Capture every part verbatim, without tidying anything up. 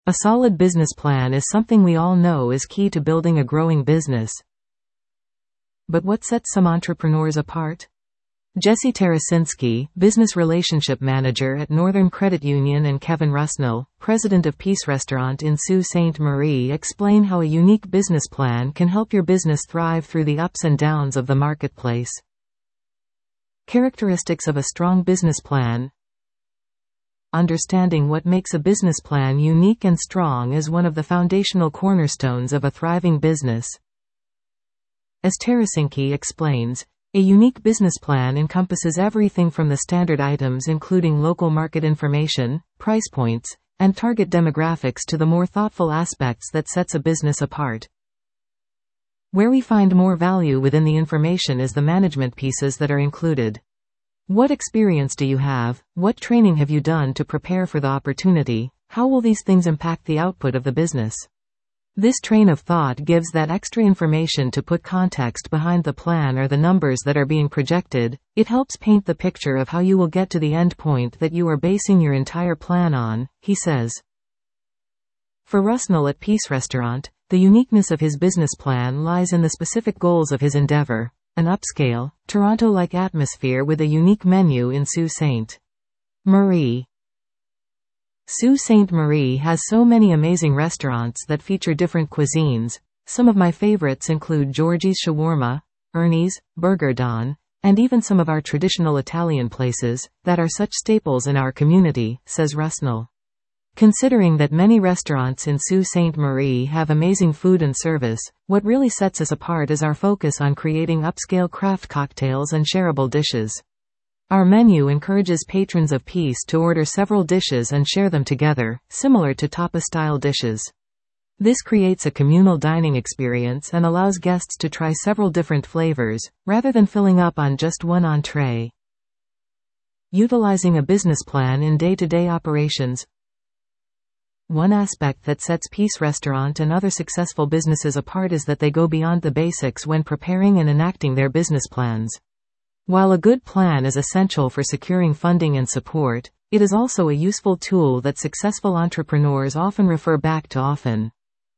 A solid business plan is something we all know is key to building a growing business. But what sets some entrepreneurs apart? Jesse Tarasinski, Business Relationship Manager at Northern Credit Union, and Kevin Rusnell, President of Peace Restaurant in Sault Ste. Marie, explain how a unique business plan can help your business thrive through the ups and downs of the marketplace. Characteristics of a strong business plan. Understanding what makes a business plan unique and strong is one of the foundational cornerstones of a thriving business. As Tarasinski explains, a unique business plan encompasses everything from the standard items including local market information, price points, and target demographics to the more thoughtful aspects that sets a business apart. Where we find more value within the information is the management pieces that are included. What experience do you have? What training have you done to prepare for the opportunity? How will these things impact the output of the business? This train of thought gives that extra information to put context behind the plan or the numbers that are being projected. It helps paint the picture of how you will get to the end point that you are basing your entire plan on, he says. For Rusnell at Peace Restaurant, the uniqueness of his business plan lies in the specific goals of his endeavor, an upscale, Toronto-like atmosphere with a unique menu in Sault Ste. Marie. Sault Ste. Marie has so many amazing restaurants that feature different cuisines. Some of my favorites include Georgie's Shawarma, Ernie's, Burger Don, and even some of our traditional Italian places that are such staples in our community, says Rusnell. Considering that many restaurants in Sault Ste. Marie have amazing food and service, what really sets us apart is our focus on creating upscale craft cocktails and shareable dishes. Our menu encourages patrons of Peace to order several dishes and share them together, similar to tapas-style dishes. This creates a communal dining experience and allows guests to try several different flavors, rather than filling up on just one entree. Utilizing a business plan in day-to-day operations. One aspect that sets Peace Restaurant and other successful businesses apart is that they go beyond the basics when preparing and enacting their business plans. While a good plan is essential for securing funding and support, it is also a useful tool that successful entrepreneurs often refer back to often.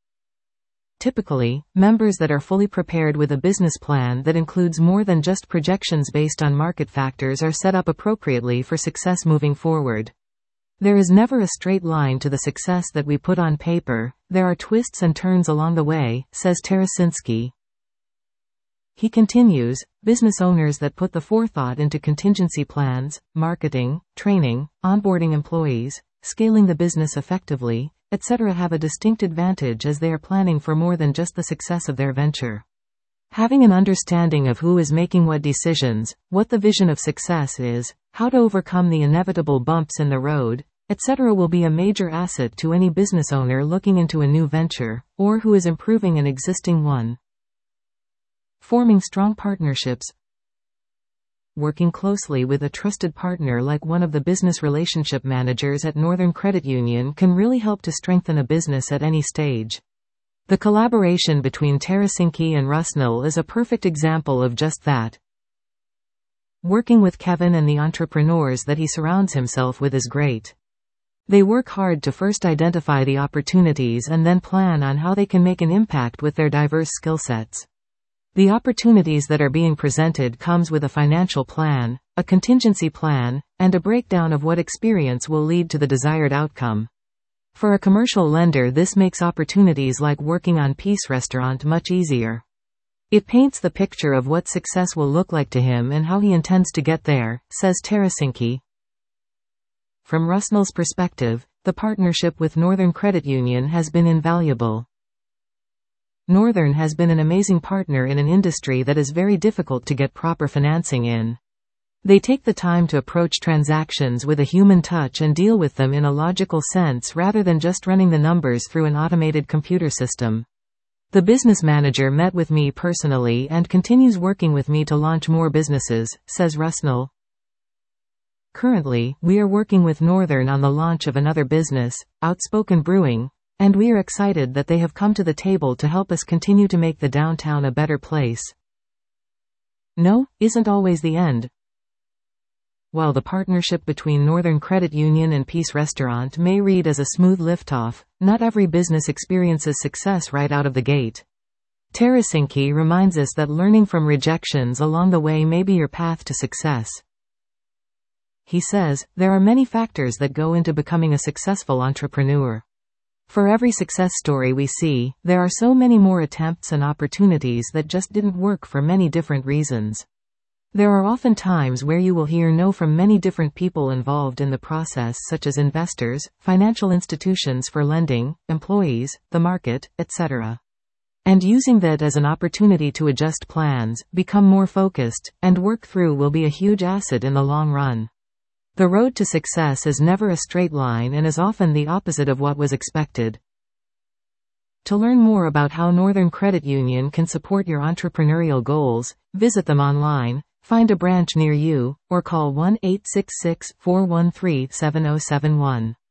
Typically, members that are fully prepared with a business plan that includes more than just projections based on market factors are set up appropriately for success moving forward. There is never a straight line to the success that we put on paper, there are twists and turns along the way, says Tarasinski. He continues, business owners that put the forethought into contingency plans, marketing, training, onboarding employees, scaling the business effectively, et cetera have a distinct advantage as they are planning for more than just the success of their venture. Having an understanding of who is making what decisions, what the vision of success is, how to overcome the inevitable bumps in the road, et cetera will be a major asset to any business owner looking into a new venture, or who is improving an existing one. Forming strong partnerships. Working closely with a trusted partner like one of the business relationship managers at Northern Credit Union can really help to strengthen a business at any stage. The collaboration between Tarasinski and Rusnell is a perfect example of just that. Working with Kevin and the entrepreneurs that he surrounds himself with is great. They work hard to first identify the opportunities and then plan on how they can make an impact with their diverse skill sets. The opportunities that are being presented comes with a financial plan, a contingency plan, and a breakdown of what experience will lead to the desired outcome. For a commercial lender, this makes opportunities like working on Peace Restaurant much easier. It paints the picture of what success will look like to him and how he intends to get there, says Tarasinski. From Rusnell's perspective, the partnership with Northern Credit Union has been invaluable. Northern has been an amazing partner in an industry that is very difficult to get proper financing in. They take the time to approach transactions with a human touch and deal with them in a logical sense rather than just running the numbers through an automated computer system. The business manager met with me personally and continues working with me to launch more businesses, says Rusnell. Currently, we are working with Northern on the launch of another business, Outspoken Brewing, and we are excited that they have come to the table to help us continue to make the downtown a better place. No, isn't always the end. While the partnership between Northern Credit Union and Peace Restaurant may read as a smooth liftoff, not every business experiences success right out of the gate. Tarasinki reminds us that learning from rejections along the way may be your path to success. He says, there are many factors that go into becoming a successful entrepreneur. For every success story we see, there are so many more attempts and opportunities that just didn't work for many different reasons. There are often times where you will hear no from many different people involved in the process, such as investors, financial institutions for lending, employees, the market, et cetera. And using that as an opportunity to adjust plans, become more focused, and work through will be a huge asset in the long run. The road to success is never a straight line and is often the opposite of what was expected. To learn more about how Northern Credit Union can support your entrepreneurial goals, visit them online, find a branch near you, or call one eight six six, four one three, seven zero seven one.